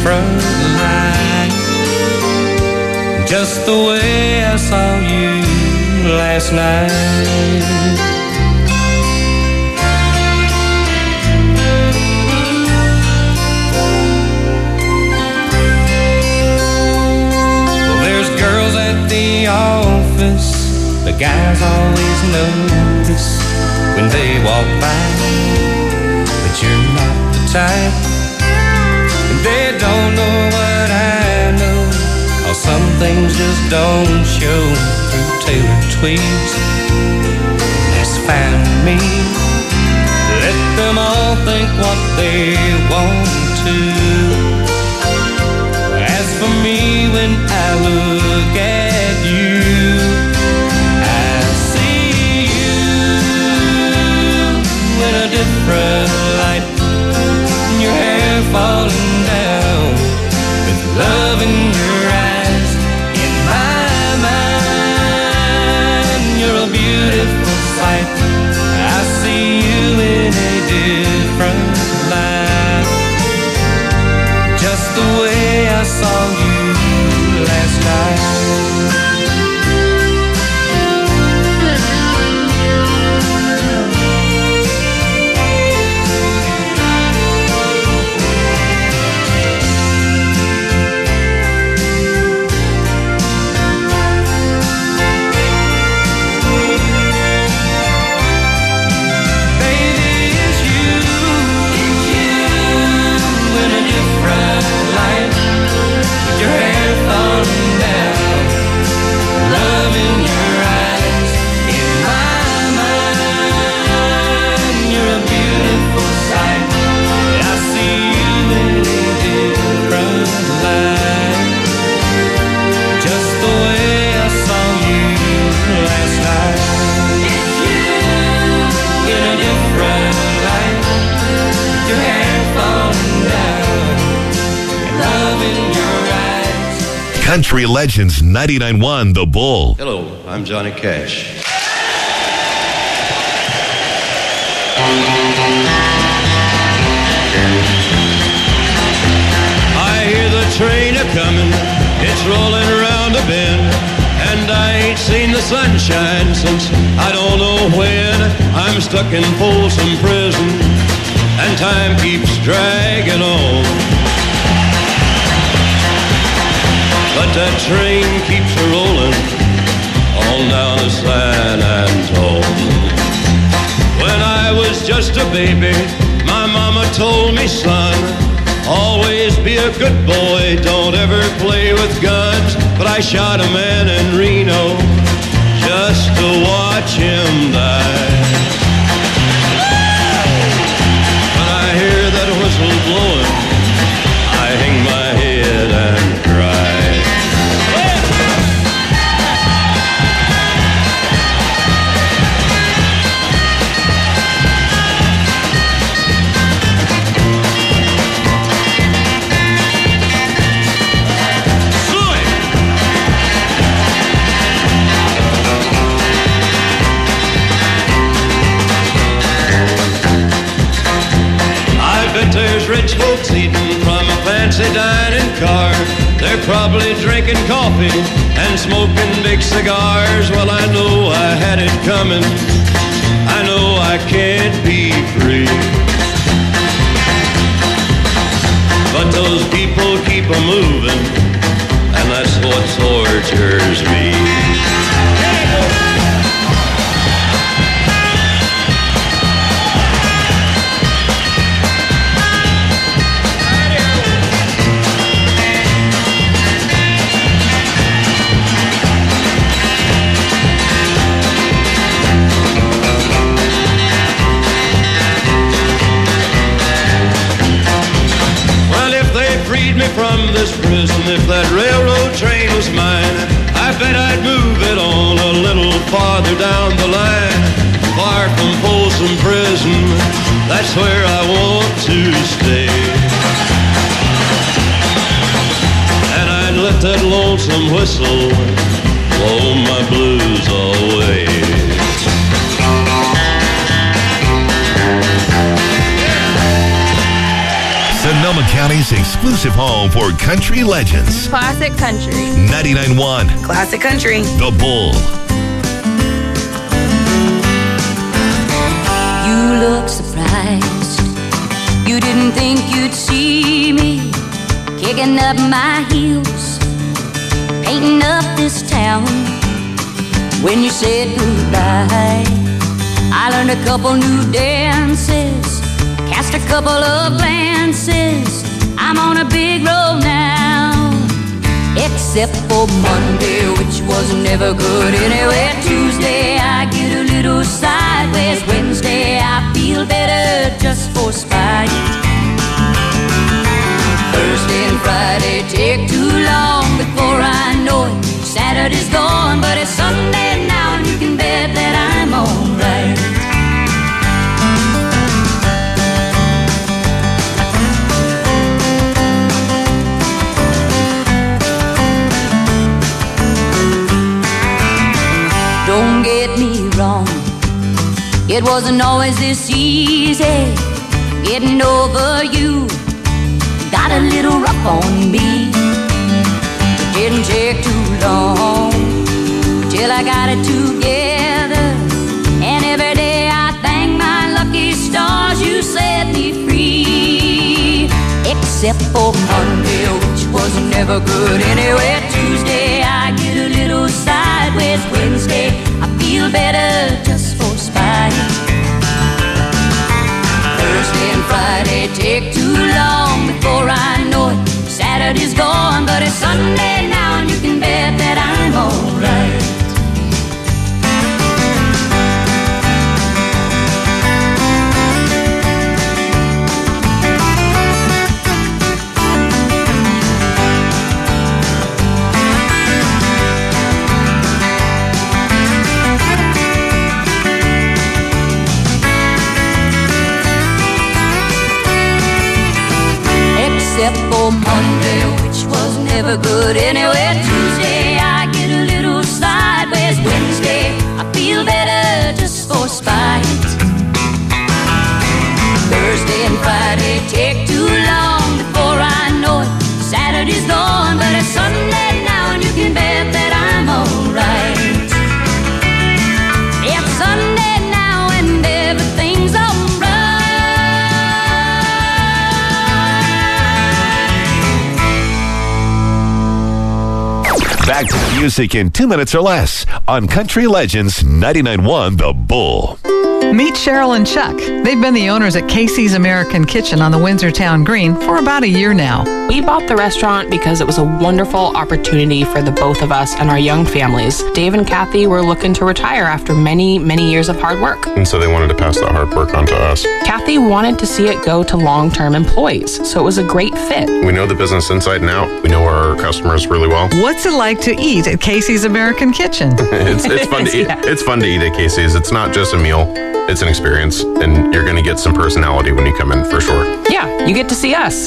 different light, just the way I saw you last night. Well, there's girls at the office, the guys always notice when they walk by, but you're not the type, and they don't know what I know, 'cause some things just don't show through tailored tweeds. That's fine with me. Let them all think what they want to. As for me, when I look at you, I see you in a different light. Your hair falling down with love in your eyes. In my mind, you're a beautiful sight. I see you in a different light, just the way I saw you last night. Country Legends 99.1 The Bull. Hello, I'm Johnny Cash. I hear the train a-comin', it's rolling around a bend, and I ain't seen the sunshine since I don't know when. I'm stuck in Folsom Prison, and time keeps dragging on. But that train keeps a-rolling on down to San Antone. When I was just a baby, my mama told me, son, always be a good boy, don't ever play with guns. But I shot a man in Reno just to watch him die. When I hear that whistle blowing, I hang my head and cry. There's rich folks eating from a fancy dining car. They're probably drinking coffee and smoking big cigars. Well, I know I had it coming. I know I can't be free. But those people keep a-moving, and that's what tortures me. Freed me from this prison. If that railroad train was mine, I bet I'd move it on a little farther down the line. Far from Folsom Prison, that's where I want to stay. And I'd let that lonesome whistle blow my blues away. Sonoma County's exclusive home for country legends. Classic country. 99.1 Classic country. The Bull. You look surprised. You didn't think you'd see me kicking up my heels, painting up this town. When you said goodbye, I learned a couple new dances, cast a couple of glances. I'm on a big road now, except for Monday, which was never good anyway. Tuesday I get a little sideways. Wednesday I feel better just for spite. Thursday and Friday take too long before I know it. Saturday's gone, but it's Sunday now, and you can bet that I'm alright. Don't get me wrong, it wasn't always this easy getting over you. Got a little rough on me. It didn't take too long till I got it together. And every day I thank my lucky stars you set me free. Except for Monday, which was never good anyway. Tuesday I get a little sideways. Wednesday I feel better just for spite. Thursday and Friday take too long before I know it. Saturday's gone, but it's Sunday now, and you can bet that I'm alright. Except for Monday, which was never good anyway. Tuesday I get a little sideways. Wednesday I feel better just for spite. Thursday and Friday take too long before I know it. Saturday's gone, but it's Sunday now, and you can bet that I'm alright. It's Sunday now and everything's alright. Back to the music in 2 minutes or less on Country Legends 99.1 The Bull. Meet Cheryl and Chuck. They've been the owners at Casey's American Kitchen on the Windsortown Green for about a year now. We bought the restaurant because it was a wonderful opportunity for the both of us and our young families. Dave and Kathy were looking to retire after many, many years of hard work. And so they wanted to pass that hard work on to us. Kathy wanted to see it go to long-term employees, so it was a great fit. We know the business inside and out. We know our customers really well. What's it like to eat at Casey's American Kitchen? It's fun to eat. Yeah. It's fun to eat at Casey's. It's not just a meal. It's an experience, and you're going to get some personality when you come in, for sure. Yeah, you get to see us.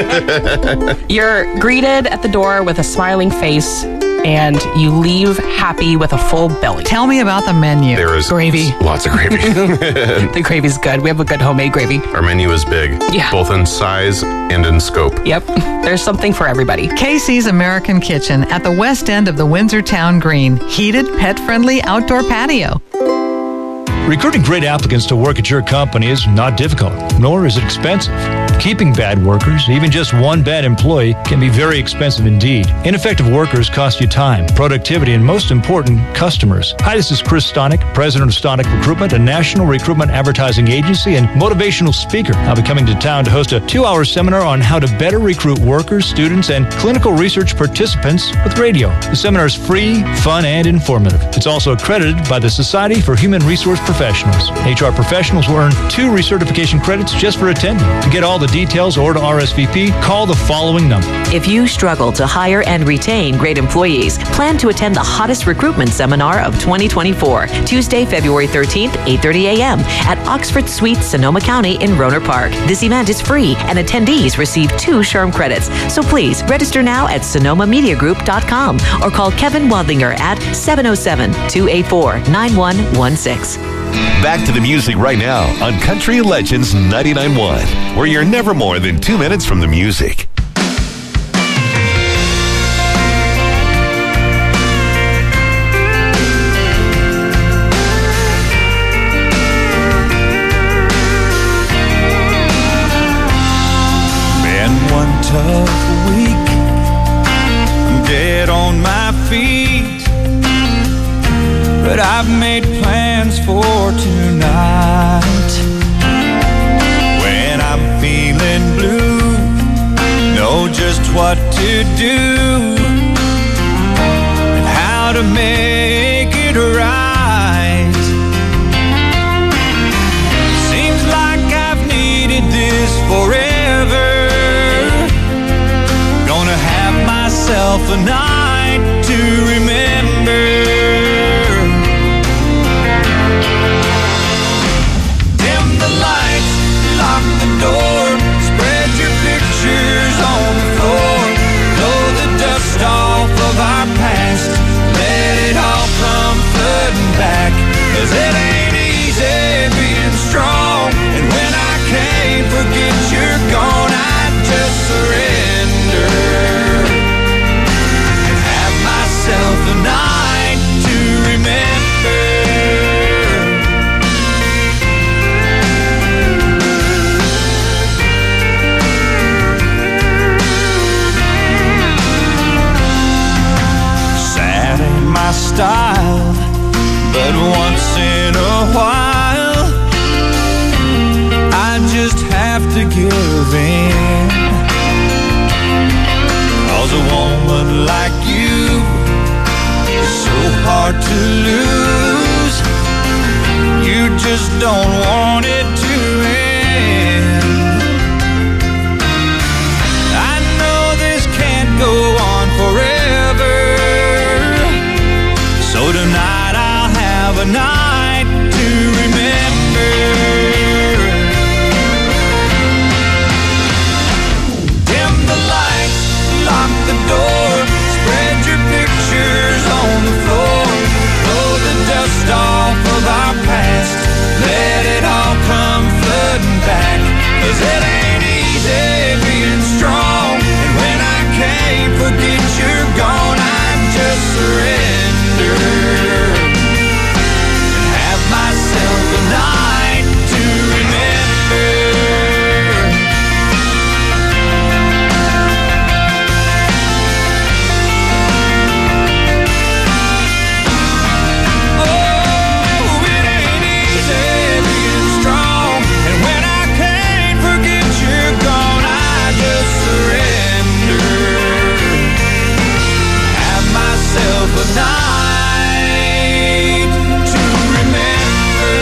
You're greeted at the door with a smiling face, and you leave happy with a full belly. Tell me about the menu. There is Gravy. Lots of gravy. The gravy's good. We have a good homemade gravy. Our menu is big, Yeah. both in size and in scope. Yep, there's something for everybody. Casey's American Kitchen at the west end of the Windsortown Green. Heated, pet-friendly outdoor patio. Recruiting great applicants to work at your company is not difficult, nor is it expensive. Keeping bad workers, even just one bad employee, can be very expensive indeed. Ineffective workers cost you time, productivity, and most important, customers. Hi, this is Chris Stonick, president of Stonick Recruitment, a national recruitment advertising agency and motivational speaker. I'll be coming to town to host a 2-hour seminar on how to better recruit workers, students, and clinical research participants with radio. The seminar is free, fun, and informative. It's also accredited by the Society for Human Resource Professionals. HR professionals will earn 2 recertification credits just for attending. To get all the details or to RSVP, call the following number. If you struggle to hire and retain great employees, plan to attend the hottest recruitment seminar of 2024, Tuesday, February 13th, 8:30 a.m. at Oxford Suites, Sonoma County in Roner Park. This event is free and attendees receive 2 SHRM credits. So please register now at sonomamediagroup.com or call Kevin Wadlinger at 707-284-9116. Back to the music right now on Country Legends 99.1, where you're never more than 2 minutes from the music. Been one tough week, I'm dead on my feet, but I've made plans for tonight. When I'm feeling blue, know just what to do and how to make it right. Seems like I've needed this forever. Gonna have myself a night to remember. Lock the door, spread your pictures on the floor, blow the dust off of our past, let it all come flooding back, 'cause it ain't easy being strong, and when I can't forget you're gone, I just surrender and have myself a night to remember. My style, but once in a while I just have to give in, 'cause a woman like you is so hard to lose. You just don't want it to end. I know this can't go on forever, so tonight I'll have a night to remember. Dim the lights, lock the door, spread your pictures on the floor, blow the dust off of our past, let it all come flooding back, 'cause it ain't easy being strong, and when I can't forget you're gone, I just surrender and have myself a night to remember. Oh, it ain't easy being strong, and when I can't forget you're gone, I just surrender, have myself a night to remember.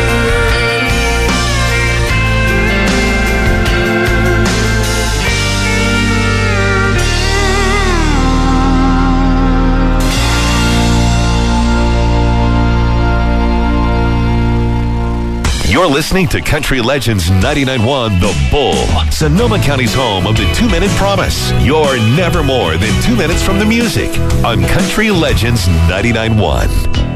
You're listening to Country Legends 99.1 The Bull, Sonoma County's home of the 2-minute promise. You're never more than 2 minutes from the music on Country Legends 99.1.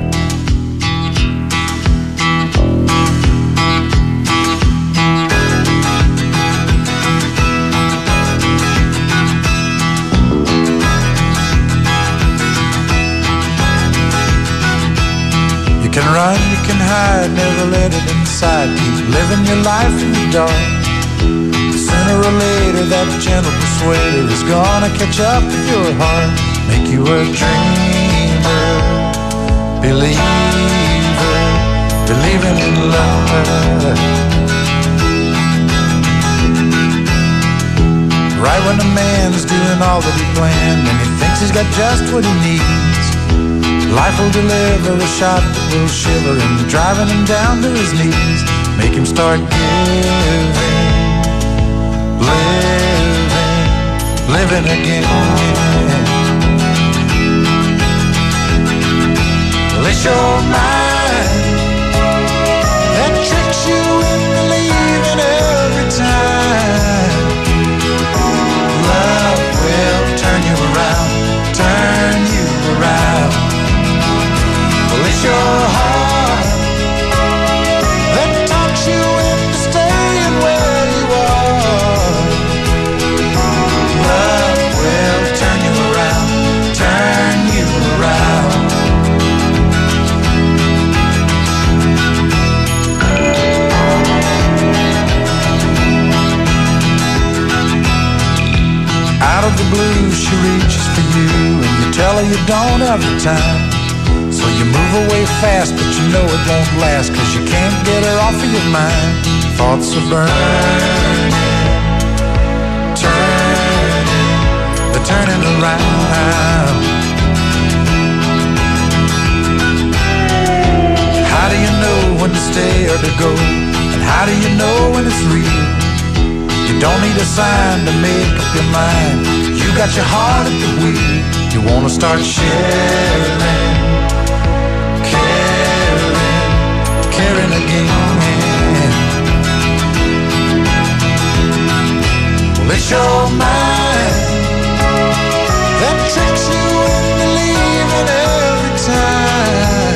You can run, you can hide, never let it inside. Keep living your life in the dark. Sooner or later that gentle persuader is gonna catch up with your heart, make you a dreamer, believer, believing in love. Right when a man's doing all that he planned and he thinks he's got just what he needs, life will deliver a shot that will shiver him, driving him down to his knees, make him start giving, living again. Well, it's your mind that tricks you into believing every time. Love will turn you around, turn you around. Well, it's your heart she reaches for you, and you tell her you don't have the time. So you move away fast, but you know it won't last, 'cause you can't get her off of your mind. Thoughts are burning, turning, they're turning around. How do you know when to stay or to go? And how do you know when it's real? You don't need a sign to make up your mind. You got your heart at the wheel. You wanna start sharing, caring again. Well, it's your mind that tricks you into leaving every time.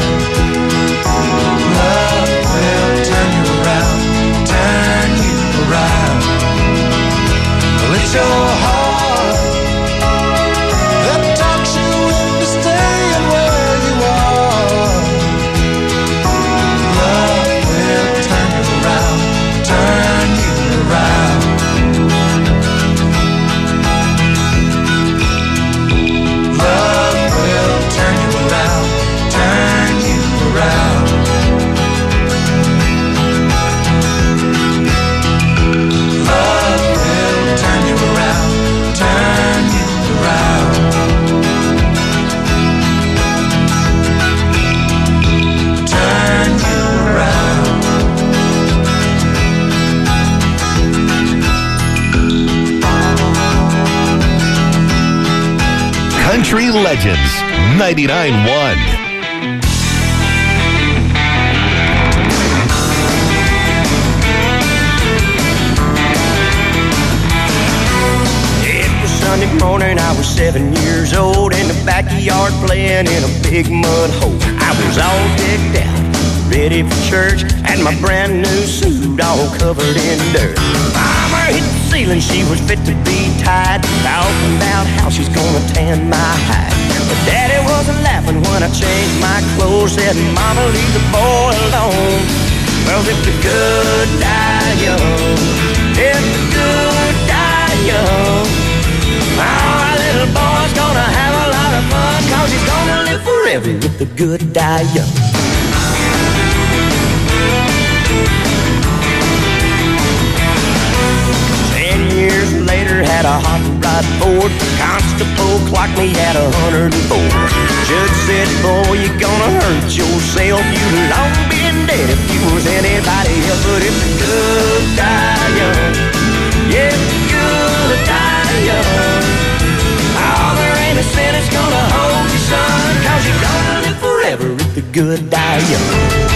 Love will turn you around, turn you around. Well, it's your heart that talks you into staying where you are. Love will turn you around, turn you around. Love will turn you around, turn you around. Love will turn you around, turn you around. Turn you around. Country Legends 99.1. It was Sunday morning, I was 7 years old, in the backyard playing in a big mud hole. I was all decked out, ready for church, and my brand new suit all covered in dirt. Mama hit the ceiling, she was fit to be tied, talking about how she's gonna tan my hide. But Daddy wasn't laughing when I changed my clothes, said, Mama, leave the boy alone. Well, if the good die young, if the good die young, our little boy's gonna have a lot of fun, 'cause he's gonna live forever if the good die young. Years later, had a hot rod Ford. Constable clocked me at 104. Judge said, boy, you're gonna hurt yourself. You'd long been dead if you was anybody else. But if the good die young, yeah, if the good die young, oh, there ain't a sin that's gonna hold you, son, 'cause you're gonna live forever if the good die young.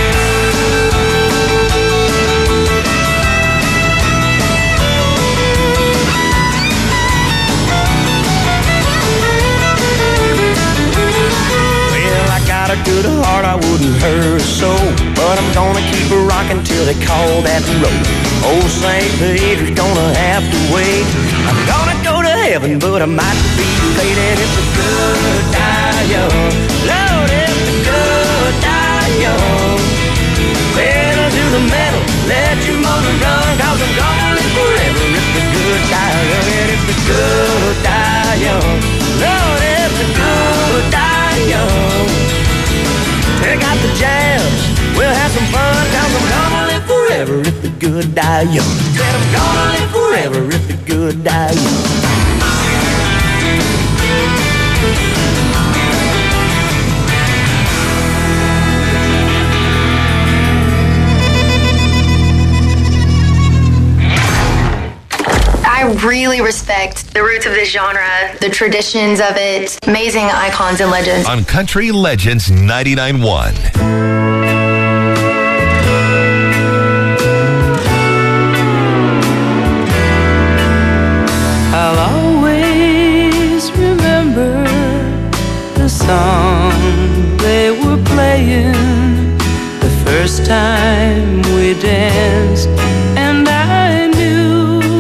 A good heart, I wouldn't hurt her soul, but I'm gonna keep her rocking till they call that road. Old St. Peter's gonna have to wait. I'm gonna go to heaven, but I might be late. And if the good die young, Lord, if the good die young, pedal to the metal, let your motor run, 'cause I'm gonna live forever if the good die young. And if the good die young, Lord, if the good die young, take out the jams, we'll have some fun, 'cause I'm gonna live forever if the good die young. Said I'm gonna live forever if the good die young. I really respect the roots of this genre, the traditions of it, amazing icons and legends. On Country Legends 99.1. I'll always remember the song they were playing the first time we danced, and I knew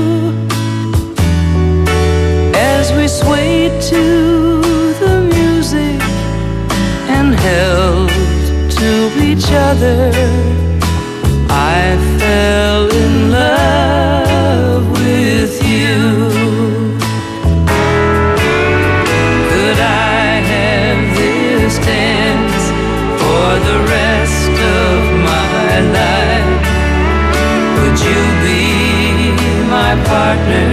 as we swayed to the music and held to each other, I fell in love with you. partner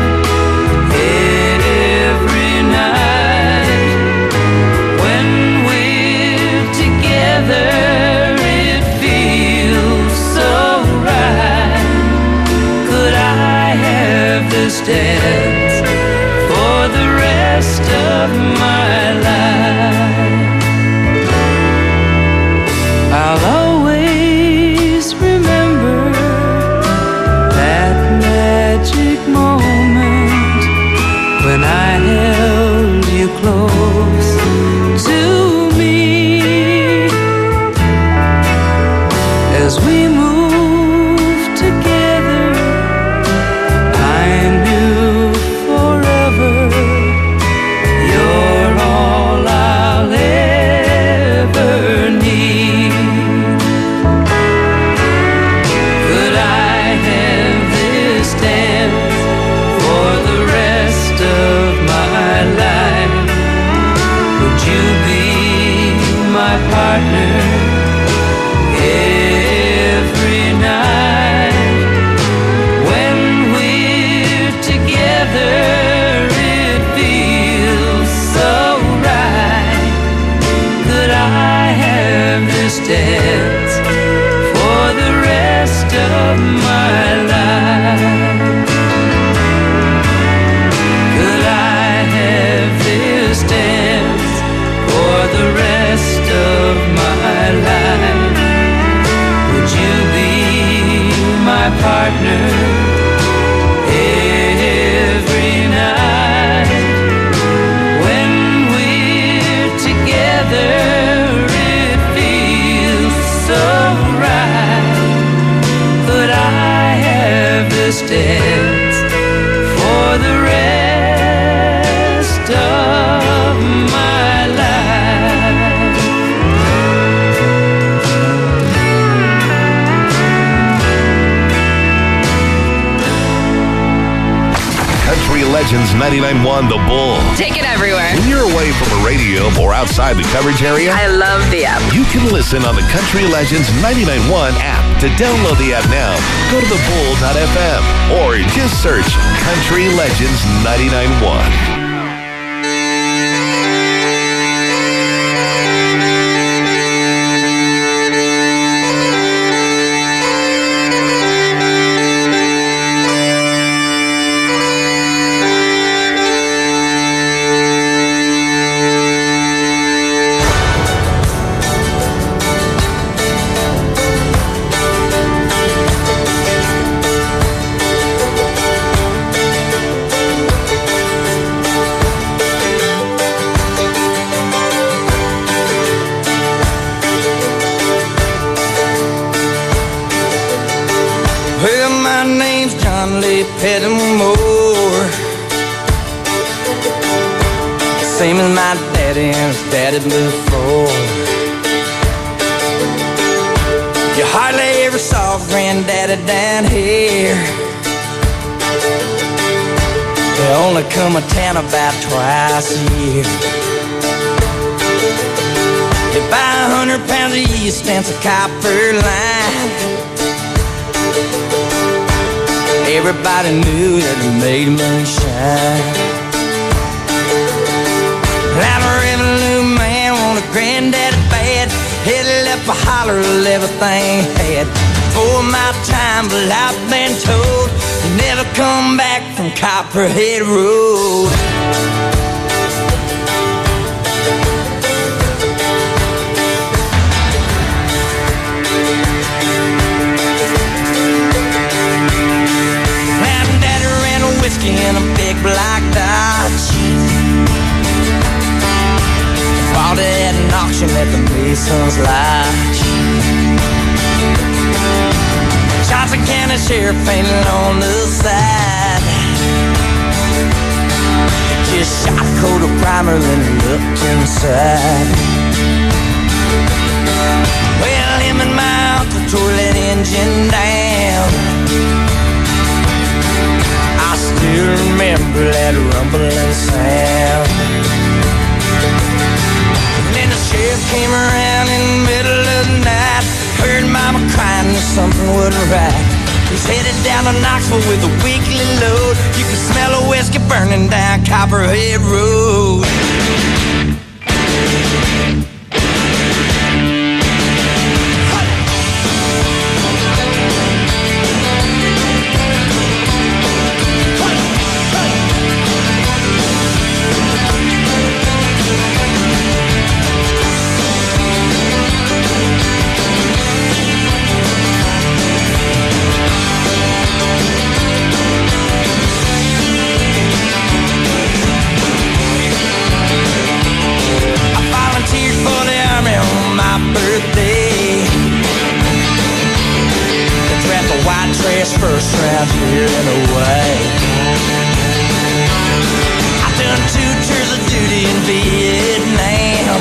every night. When we're together, it feels so right. Could I have this dance for the rest of my life? I'll always remember that magic moment when I held you close to me. As we moved together, I knew forever you're all I'll ever need. Could I have this dance for the rest of my life? Would you be my partner every night? When we're together, it feels so right. Could I have this dance for the rest of my life? Could I have this dance for the rest of my life? Would you be my partner every night? When we're together, it feels so right. Could I have this dance for the rest of my life? Country Legends 99.1 The Bull. Take it everywhere. When you're away from a radio or outside the coverage area, I love the app. you can listen on the Country Legends 99.1 app. To download the app now, go to thebull.fm or just search Country Legends 99.1. Well, my name's John Lee Pettimore, same as my daddy and his daddy before. You hardly ever saw Granddaddy down here. They only come to town about twice a year. They buy 100 pounds of yeast and some copper line. Everybody knew that it made moonshine. I'm a revenue man, want a granddaddy bad. Headed up a holler of everything had. For my time, but I've been told you never come back from Copperhead Road. Whiskey in a big black Dodge. Bought it at an auction at the Mason's Lodge. Johnson County Sheriff painted on the side. Just shot a coat of primer then looked inside. Well, him and my uncle tore that engine down. I still remember that rumbling sound. And then the sheriff came around in the middle of the night. Heard mama crying that something wasn't right. He's headed down to Knoxville with a weekly load Copperhead Road. First round here and away. I've done 2 tours of duty in Vietnam.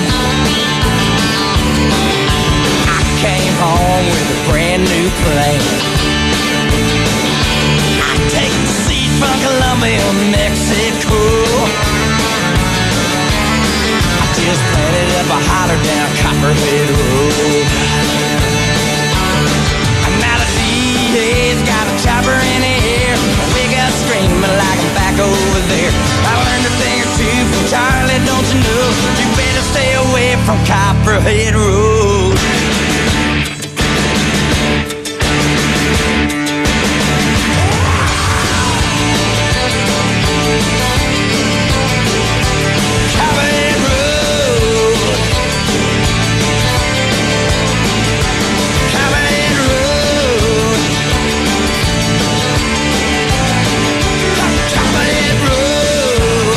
I came home with a brand new plan. I take the seat from Colombia, Mexico. I just planted up a holler down Copperhead Road. He's got a chopper in the air. We got screaming like I'm back over there. I learned a thing or two from Charlie, don't you know? You better stay away from Copperhead Road. Copperhead Road. Copperhead Road. Copperhead Road.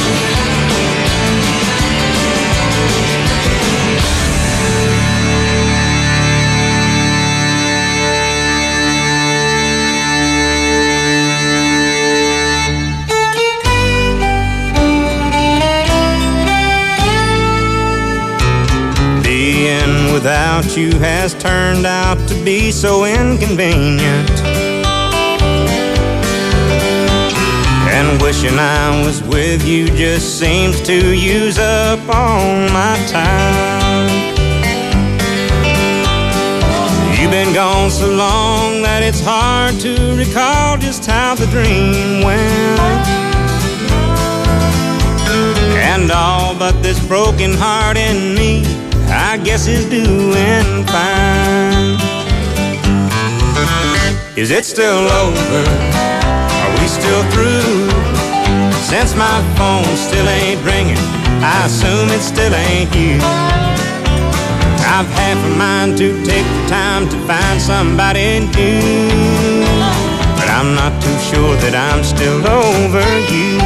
Being without you has turned out to be so inconvenient. And wishing I was with you just seems to use up all my time. You've been gone so long that it's hard to recall just how the dream went. And all but this broken heart in me, I guess is doing fine. Is it still over? Are we still through? Since my phone still ain't ringing, I assume it still ain't you. I've half a mind to take the time to find somebody new, but I'm not too sure that I'm still over you.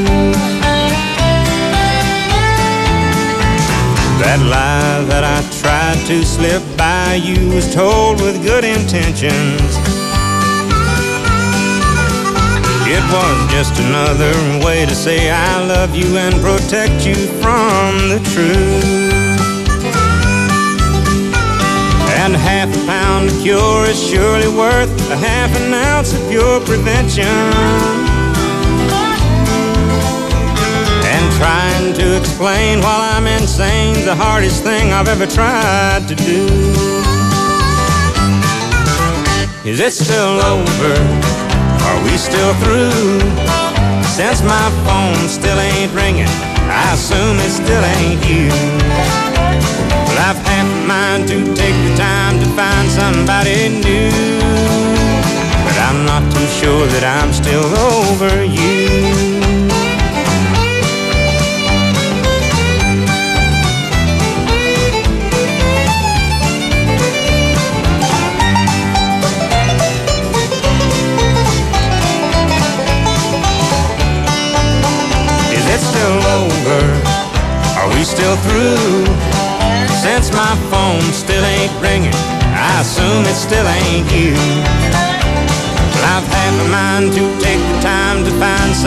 That lie that I tried to slip by you was told with good intentions. It was just another way to say I love you and protect you from the truth. And half a pound of cure is surely worth a half an ounce of pure prevention. And trying to explain while I'm insane's the hardest thing I've ever tried to do. Is it still over? Are we still through? Since my phone still ain't ringing, I assume it still ain't you. Well, I've half a mind to take the time to find somebody new, but I'm not too sure that I'm still over you. Still over? Are we still through? Since my phone still ain't ringing, I assume it still ain't you. Well, I've had my mind to take the time to find